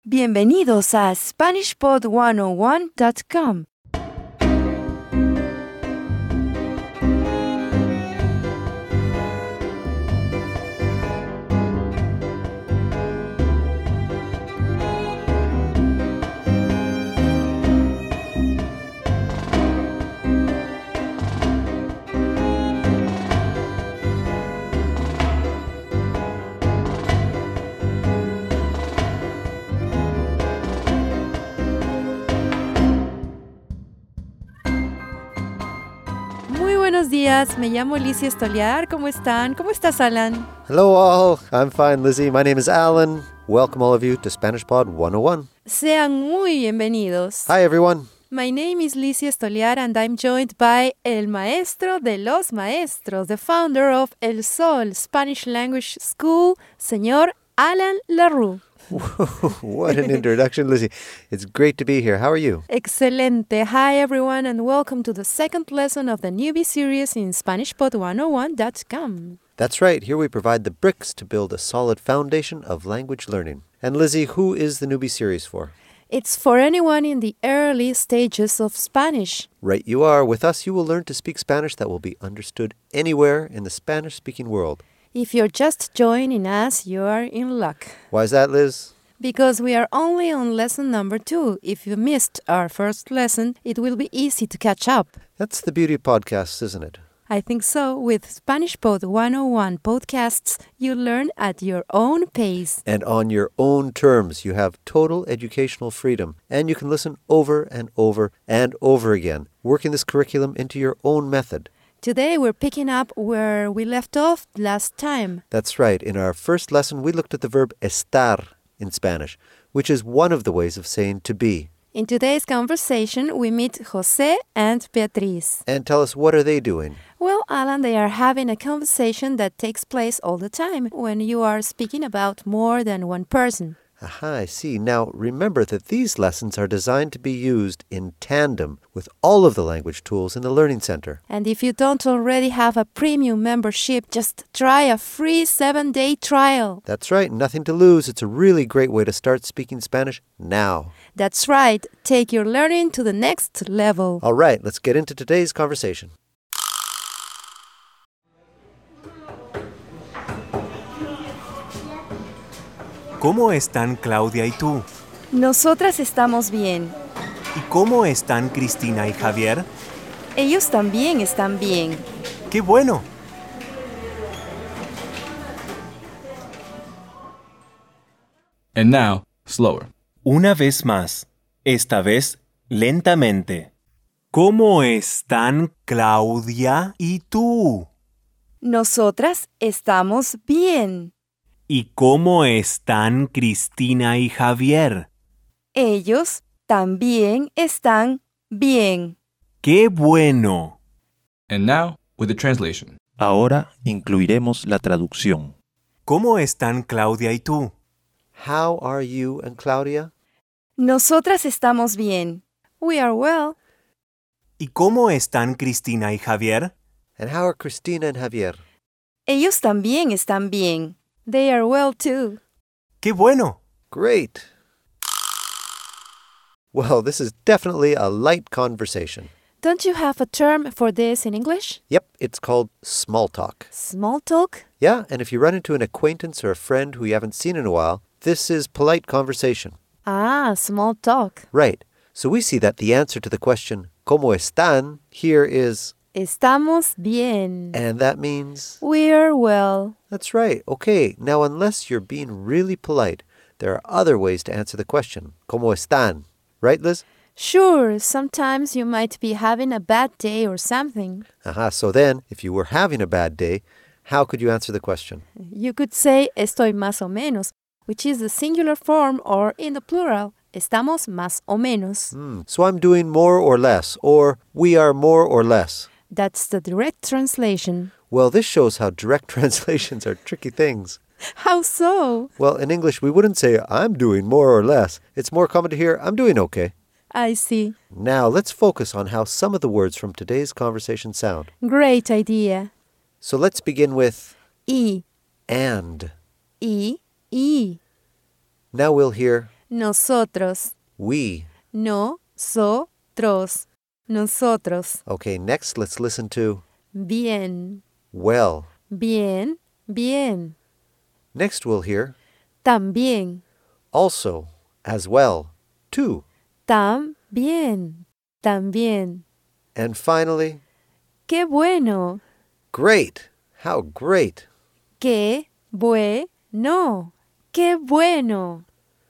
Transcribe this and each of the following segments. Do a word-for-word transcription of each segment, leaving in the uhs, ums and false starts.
Bienvenidos a Spanish Pod ciento uno punto com. Buenos días, me llamo Lizzie Estoliar. ¿Cómo están? ¿Cómo estás, Alan? Hello all, I'm fine, Lizzie. My name is Alan. Welcome all of you to Spanish Pod one oh one. Sean muy bienvenidos. Hi everyone. My name is Lizzie Estoliar and I'm joined by El Maestro de los Maestros, the founder of El Sol Spanish Language School, Señor Alan LaRue. What an introduction, Lizzie. It's great to be here. How are you? Excelente. Hi, everyone, and welcome to the second lesson of the newbie series in Spanish Pod one oh one dot com. That's right. Here we provide the bricks to build a solid foundation of language learning. And Lizzie, who is the newbie series for? It's for anyone in the early stages of Spanish. Right you are. With us, you will learn to speak Spanish that will be understood anywhere in the Spanish-speaking world. If you're just joining us, you are in luck. Why is that, Liz? Because we are only on lesson number two. If you missed our first lesson, it will be easy to catch up. That's the beauty of podcasts, isn't it? I think so. With Spanish Pod one oh one podcasts, you learn at your own pace. And on your own terms. You have total educational freedom. And you can listen over and over and over again, working this curriculum into your own method. Today we're picking up where we left off last time. That's right. In our first lesson, we looked at the verb estar in Spanish, which is one of the ways of saying to be. In today's conversation, we meet José and Beatriz. And tell us, what are they doing? Well, Alan, they are having a conversation that takes place all the time when you are speaking about more than one person. Aha, I see. Now, remember that these lessons are designed to be used in tandem with all of the language tools in the Learning Center. And if you don't already have a premium membership, just try a free seven-day trial. That's right. Nothing to lose. It's a really great way to start speaking Spanish now. That's right. Take your learning to the next level. All right, let's get into today's conversation. ¿Cómo están Claudia y tú? Nosotras estamos bien. ¿Y cómo están Cristina y Javier? Ellos también están bien. ¡Qué bueno! And now, slower. Una vez más, esta vez lentamente. ¿Cómo están Claudia y tú? Nosotras estamos bien. ¿Y cómo están Cristina y Javier? Ellos también están bien. ¡Qué bueno! And now, with the translation. Ahora incluiremos la traducción. ¿Cómo están Claudia y tú? How are you and Claudia? Nosotras estamos bien. We are well. ¿Y cómo están Cristina y Javier? And how are Cristina and Javier? Ellos también están bien. They are well too. ¡Qué bueno! Great. Well, this is definitely a light conversation. Don't you have a term for this in English? Yep, it's called small talk. Small talk? Yeah, and if you run into an acquaintance or a friend who you haven't seen in a while, this is polite conversation. Ah, small talk. Right. So we see that the answer to the question, ¿Cómo están? Here is... Estamos bien. And that means... We're well. That's right. Okay, now unless you're being really polite, there are other ways to answer the question. ¿Cómo están? Right, Liz? Sure, sometimes you might be having a bad day or something. Aha, so then, if you were having a bad day, how could you answer the question? You could say estoy más o menos, which is the singular form, or in the plural, estamos más o menos. Hmm, so I'm doing more or less, or we are more or less. That's the direct translation. Well, this shows how direct translations are tricky things. How so? Well, in English, we wouldn't say, I'm doing more or less. It's more common to hear, I'm doing okay. I see. Now, let's focus on how some of the words from today's conversation sound. Great idea. So let's begin with... Y. And. Y. Y. Now we'll hear... Nosotros. We. No-so-tros. Nosotros. Okay, next let's listen to Bien. well. Bien. Bien. Next we'll hear También. also, as well, too. También. También. And finally, Qué bueno. great. How great. Qué bueno. Qué bueno.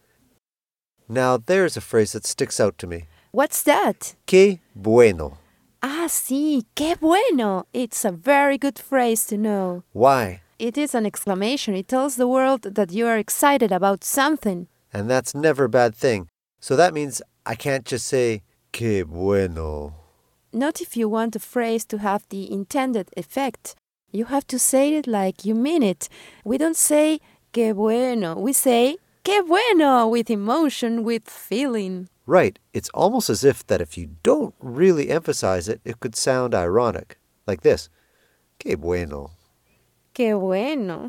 Now there's a phrase that sticks out to me. What's that? Qué bueno. Ah, sí, qué bueno. It's a very good phrase to know. Why? It is an exclamation. It tells the world that you are excited about something. And that's never a bad thing. So that means I can't just say, qué bueno. Not if you want a phrase to have the intended effect. You have to say it like you mean it. We don't say, qué bueno. We say, qué bueno, with emotion, with feeling. Right. It's almost as if that if you don't really emphasize it, it could sound ironic. Like this. Qué bueno. Qué bueno.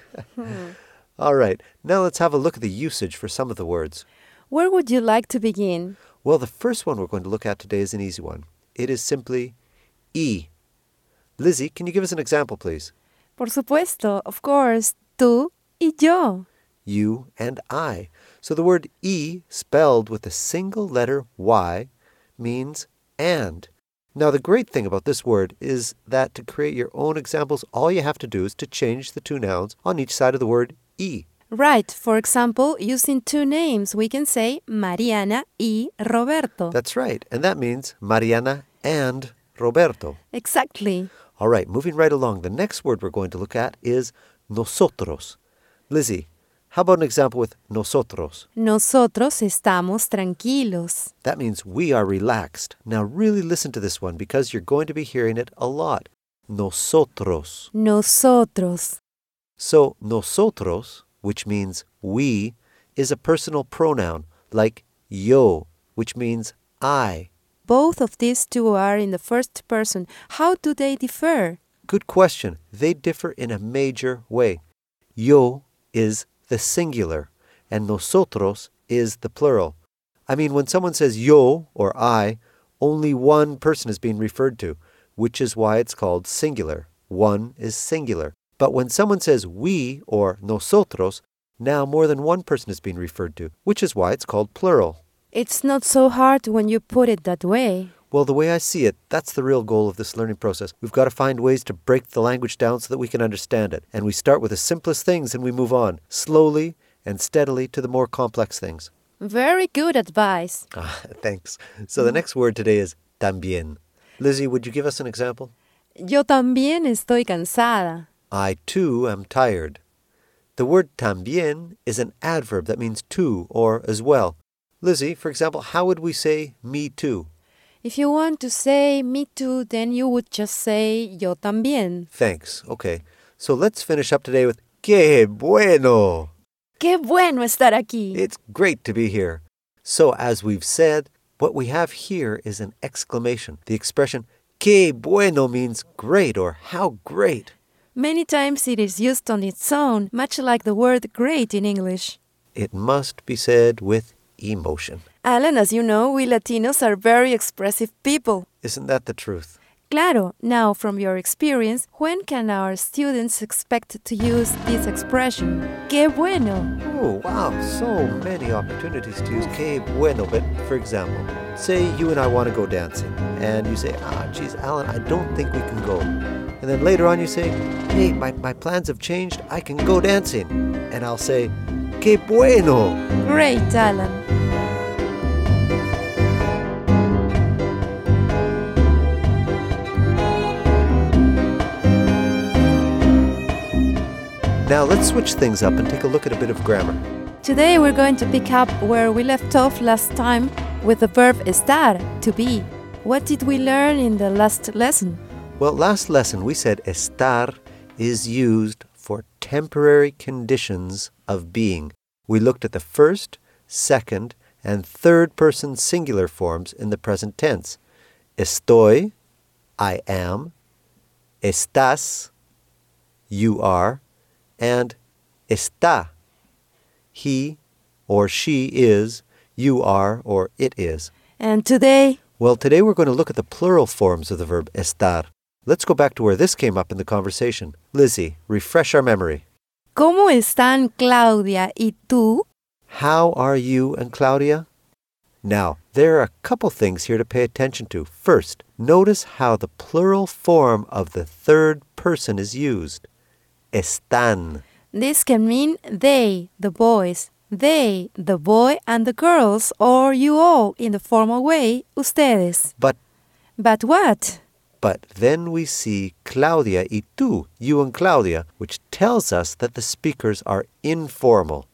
All right. Now let's have a look at the usage for some of the words. Where would you like to begin? Well, the first one we're going to look at today is an easy one. It is simply y. Lizzie, can you give us an example, please? Por supuesto, of course. Tú y yo. You and I. So the word y, spelled with a single letter y, means and. Now the great thing about this word is that to create your own examples, all you have to do is to change the two nouns on each side of the word y. Right. For example, using two names, we can say Mariana y Roberto. That's right. And that means Mariana and Roberto. Exactly. All right, moving right along. The next word we're going to look at is nosotros. Lizzie, how about an example with nosotros? Nosotros estamos tranquilos. That means we are relaxed. Now really listen to this one because you're going to be hearing it a lot. Nosotros. Nosotros. So nosotros, which means we, is a personal pronoun like yo, which means I. Both of these two are in the first person. How do they differ? Good question. They differ in a major way. Yo is the singular, and nosotros is the plural. I mean, when someone says yo or I, only one person is being referred to, which is why it's called singular. One is singular. But when someone says we or nosotros, now more than one person is being referred to, which is why it's called plural. It's not so hard when you put it that way. Well, the way I see it, that's the real goal of this learning process. We've got to find ways to break the language down so that we can understand it. And we start with the simplest things and we move on, slowly and steadily, to the more complex things. Very good advice. Ah, thanks. So the next word today is también. Lizzie, would you give us an example? Yo también estoy cansada. I too am tired. The word también is an adverb that means too or as well. Lizzie, for example, how would we say me too? If you want to say me too, then you would just say yo también. Thanks. Okay. So let's finish up today with qué bueno. Qué bueno estar aquí. It's great to be here. So as we've said, what we have here is an exclamation. The expression qué bueno means great or how great. Many times it is used on its own, much like the word great in English. It must be said with emotion. Alan, as you know, we Latinos are very expressive people. Isn't that the truth? Claro. Now, from your experience, when can our students expect to use this expression? Qué bueno. Oh, wow. So many opportunities to use qué bueno. But for example, say you and I want to go dancing. And you say, ah, geez, Alan, I don't think we can go. And then later on you say, hey, my, my plans have changed. I can go dancing. And I'll say, qué bueno. Great, Alan. Now let's switch things up and take a look at a bit of grammar. Today we're going to pick up where we left off last time with the verb estar, to be. What did we learn in the last lesson? Well, last lesson we said estar is used for temporary conditions of being. We looked at the first, second, and third person singular forms in the present tense. Estoy, I am. Estás, you are. And está, he, or she is, you are, or it is. And today, Well, today we're going to look at the plural forms of the verb estar. Let's go back to where this came up in the conversation. Lizzie, refresh our memory. ¿cómo están Claudia y tú? How are you and Claudia? Now, there are a couple things here to pay attention to. First, notice how the plural form of the third person is used. Están. This can mean they, the boys, they, the boy and the girls, or you all in the formal way, ustedes. But, But what? but then we see Claudia y tú, you and Claudia, which tells us that the speakers are informal.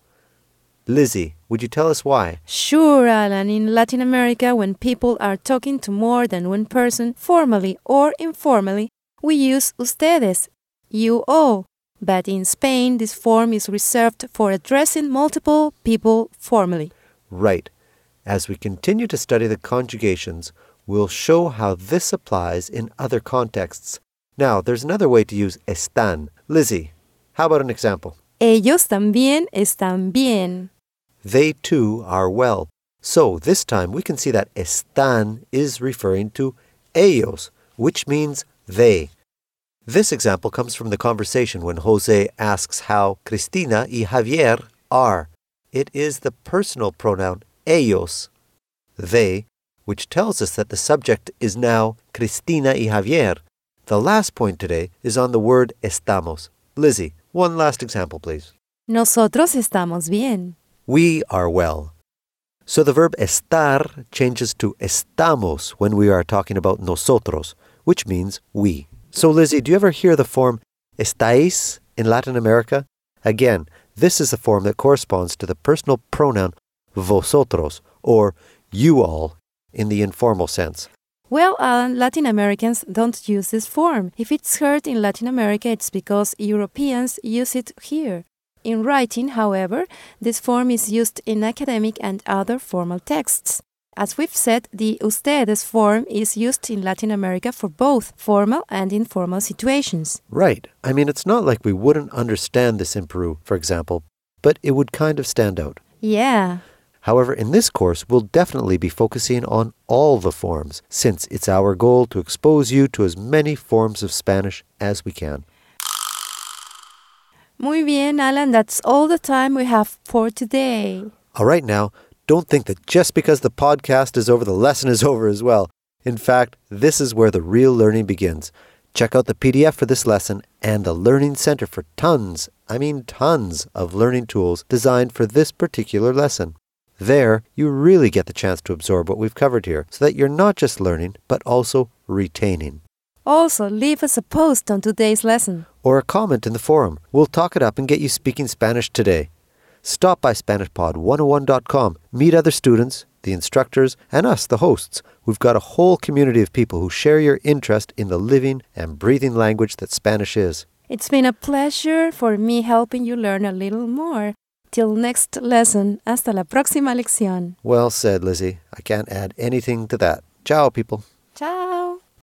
Lizzie, would you tell us why? Sure, Alan, in Latin America, when people are talking to more than one person, formally or informally, we use ustedes, you all. But in Spain, this form is reserved for addressing multiple people formally. Right. As we continue to study the conjugations, we'll show how this applies in other contexts. Now, there's another way to use están. Lizzie, how about an example? Ellos también están bien. They too are well. So this time we can see that están is referring to ellos, which means they. This example comes from the conversation when Jose asks how Cristina y Javier are. It is the personal pronoun ellos, they, which tells us that the subject is now Cristina y Javier. The last point today is on the word estamos. Lizzie, one last example, please. Nosotros estamos bien. We are well. So the verb estar changes to estamos when we are talking about nosotros, which means we. So Lizzie, do you ever hear the form estáis in Latin America? Again, this is the form that corresponds to the personal pronoun vosotros, or you all, in the informal sense. Well, Alan, Latin Americans don't use this form. If it's heard in Latin America, it's because Europeans use it here. In writing, however, this form is used in academic and other formal texts. As we've said, the ustedes form is used in Latin America for both formal and informal situations. Right. I mean, it's not like we wouldn't understand this in Peru, for example, but it would kind of stand out. Yeah. However, in this course, we'll definitely be focusing on all the forms, since it's our goal to expose you to as many forms of Spanish as we can. Muy bien, Alan, that's all the time we have for today. All right, now, don't think that just because the podcast is over, the lesson is over as well. In fact, this is where the real learning begins. Check out the P D F for this lesson and the Learning Center for tons, I mean tons, of learning tools designed for this particular lesson. There, you really get the chance to absorb what we've covered here, so that you're not just learning, but also retaining. Also, leave us a post on today's lesson. Or a comment in the forum. We'll talk it up and get you speaking Spanish today. Stop by Spanish Pod one oh one dot com. Meet other students, the instructors, and us, the hosts. We've got a whole community of people who share your interest in the living and breathing language that Spanish is. It's been a pleasure for me helping you learn a little more. Till next lesson. Hasta la próxima lección. Well said, Lizzie. I can't add anything to that. Ciao, people. Ciao.